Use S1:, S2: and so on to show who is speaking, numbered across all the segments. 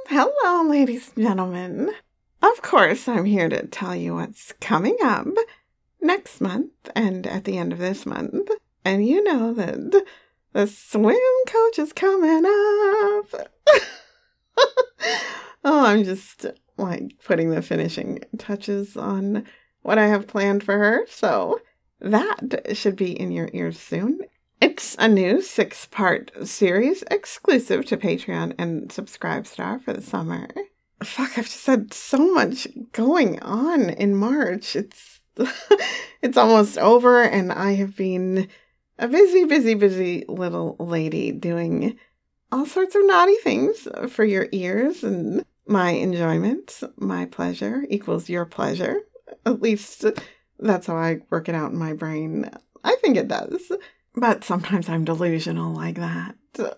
S1: Hello, ladies and gentlemen. Of course, I'm here to tell you what's coming up next month and at the end of this month. And you know that the swim coach is coming up. Oh, I'm just putting the finishing touches on what I have planned for her. So that should be in your ears soon. It's a new 6-part series exclusive to Patreon and Subscribestar for the summer. Fuck, I've just had so much going on in March. It's almost over, and I have been a busy little lady doing all sorts of naughty things for your ears, and my enjoyment, my pleasure equals your pleasure. At least that's how I work it out in my brain. I think it does. But sometimes I'm delusional like that.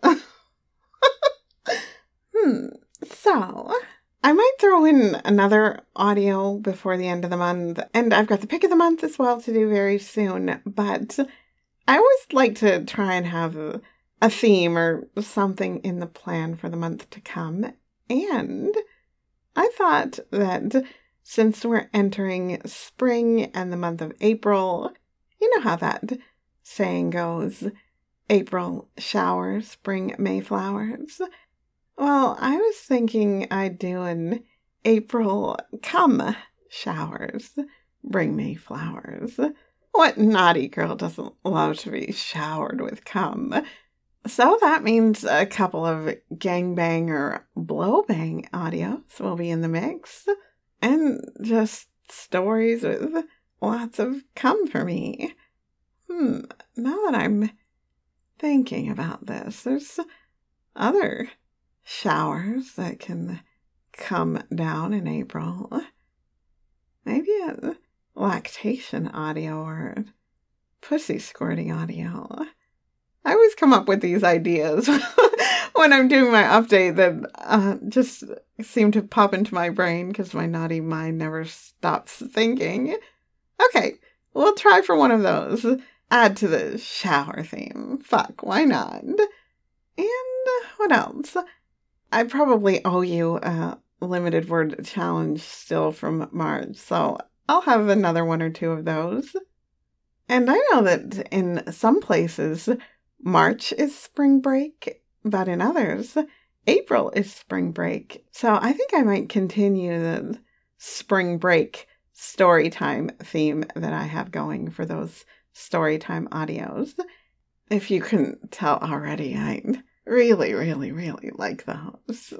S1: So, I might throw in another audio before the end of the month. And I've got the pick of the month as well to do very soon. But I always like to try and have a theme or something in the plan for the month to come. And I thought that since we're entering spring and the month of April, you know how that saying goes, April showers, spring Mayflowers. Well, I was thinking I'd do an April come showers, bring Mayflowers. What naughty girl doesn't love to be showered with cum? So that means a couple of gangbang or blowbang audios will be in the mix. And just stories with lots of cum for me. Now that I'm thinking about this, there's other showers that can come down in April. Maybe a lactation audio or a pussy squirting audio. I always come up with these ideas when I'm doing my update that just seem to pop into my brain because my naughty mind never stops thinking. Okay, we'll try for one of those. Add to the shower theme. Fuck, why not? And what else? I probably owe you a limited word challenge still from March, so I'll have another one or two of those. And I know that in some places, March is spring break, but in others, April is spring break. So I think I might continue the spring break storytime theme that I have going for those Storytime audios. If you couldn't tell already, I really like those.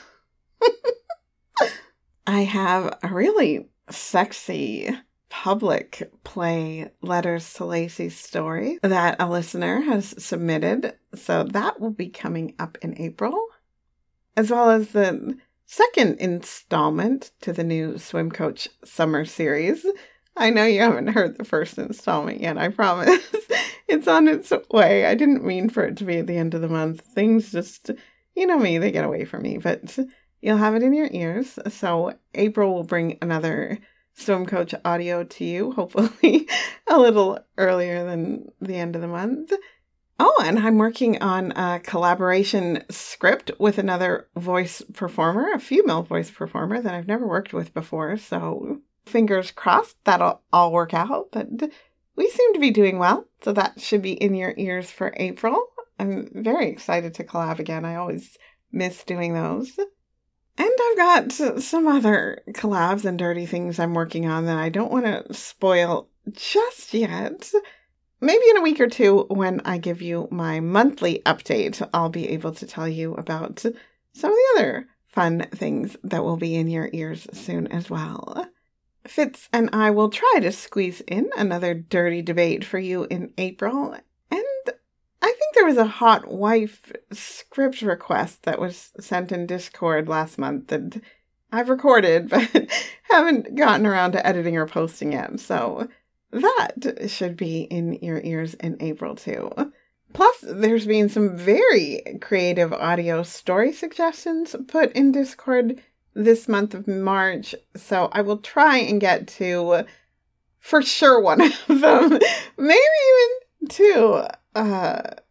S1: I have a really sexy public play Letters to Lacey story that a listener has submitted, so that will be coming up in April, as well as the second installment to the new Swim Coach Summer Series. I know you haven't heard the first installment yet, I promise. It's on its way. I didn't mean for it to be at the end of the month. Things just, you know me, they get away from me. But you'll have it in your ears. So April will bring another Swim Coach audio to you, hopefully a little earlier than the end of the month. Oh, and I'm working on a collaboration script with another voice performer, a female voice performer that I've never worked with before. So fingers crossed that'll all work out, but we seem to be doing well, so that should be in your ears for April. I'm very excited to collab again. I always miss doing those. And I've got some other collabs and dirty things I'm working on that I don't want to spoil just yet. Maybe in a week or two, when I give you my monthly update, I'll be able to tell you about some of the other fun things that will be in your ears soon as well. Fitz and I will try to squeeze in another dirty debate for you in April. And I think there was a hot wife script request that was sent in Discord last month that I've recorded, but haven't gotten around to editing or posting yet. So that should be in your ears in April too. Plus, there's been some very creative audio story suggestions put in Discord this month of March, so I will try and get to, for sure, one of them, maybe even two.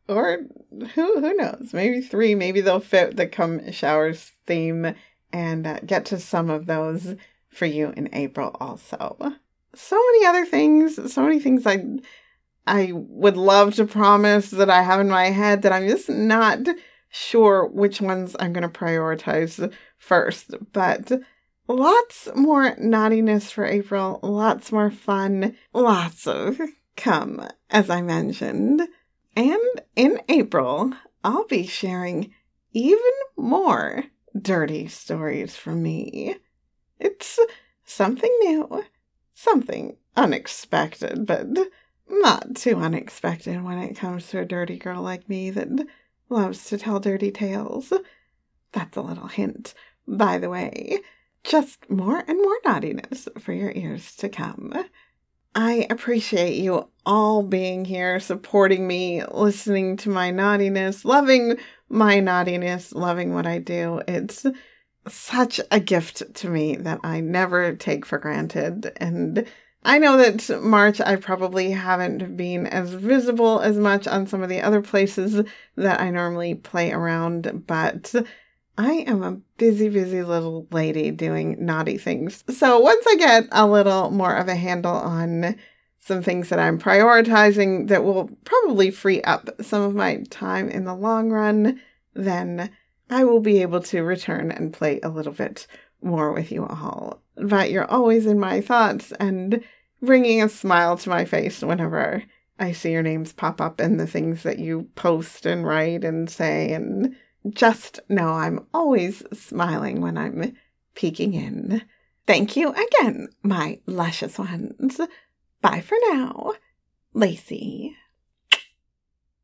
S1: Or who knows? Maybe 3. Maybe they'll fit the Come Showers theme and get to some of those for you in April also. So many other things. So many things I would love to promise that I have in my head that I'm just not sure which ones I'm going to prioritize first. But lots more naughtiness for April. Lots more fun. Lots of come, as I mentioned. And in April, I'll be sharing even more dirty stories from me. It's something new, something unexpected, but not too unexpected when it comes to a dirty girl like me that loves to tell dirty tales. That's a little hint, by the way. Just more and more naughtiness for your ears to come. I appreciate you all being here, supporting me, listening to my naughtiness, loving my naughtiness, loving what I do. It's such a gift to me that I never take for granted. And I know that March I probably haven't been as visible as much on some of the other places that I normally play around, but I am a busy little lady doing naughty things. So once I get a little more of a handle on some things that I'm prioritizing that will probably free up some of my time in the long run, then I will be able to return and play a little bit more with you all. But you're always in my thoughts and bringing a smile to my face whenever I see your names pop up in the things that you post and write and say, and just know I'm always smiling when I'm peeking in. Thank you again, my luscious ones. Bye for now. Lacey.